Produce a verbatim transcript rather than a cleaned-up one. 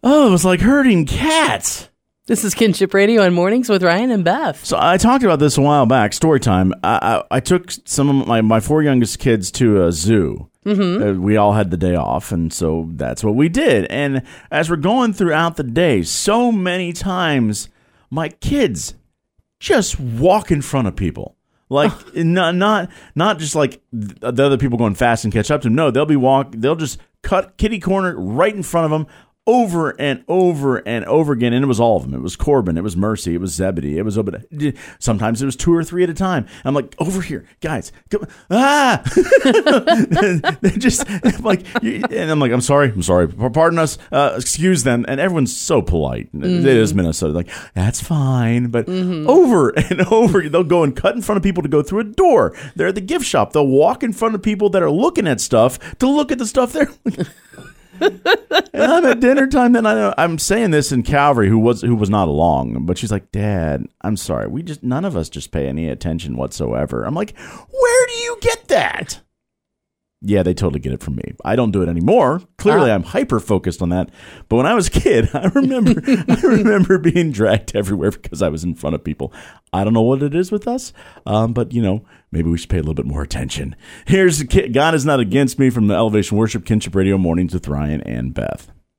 Oh, it was like herding cats. This is Kinship Radio on Mornings with Ryan and Beth. So I talked about this a while back. Story time. I, I, I took some of my, my four youngest kids to a zoo. Mm-hmm. Uh, we all had the day off, and so that's what we did. And as we're going throughout the day, so many times my kids just walk in front of people. Like not not not just like the other people going fast and catch up to them. No, they'll be walk. They'll just cut kitty corner right in front of them. Over and over and over again, and it was all of them. It was Corbin, it was Mercy, it was Zebedee, it was Obadiah. Sometimes it was two or three at a time. I'm like, over here, guys, come, ah! They just like, and I'm like, I'm sorry, I'm sorry, pardon us, uh, excuse them, and everyone's so polite. Mm-hmm. It is Minnesota, like that's fine, but mm-hmm. over and over, they'll go and cut in front of people to go through a door. They're at the gift shop. They'll walk in front of people that are looking at stuff to look at the stuff they're. And I'm at dinner time. Then I know I'm saying this in Calvary, who was who was not along, but she's like, "Dad, I'm sorry. We just none of us just pay any attention whatsoever." I'm like, "Where do you get that?" Yeah, they totally get it from me. I don't do it anymore. Clearly, uh, I'm hyper focused on that. But when I was a kid, I remember I remember being dragged everywhere because I was in front of people. I don't know what it is with us, um, but you know, maybe we should pay a little bit more attention. Here's God is not against me from the Elevation Worship Kinship Radio Mornings with Ryan and Beth.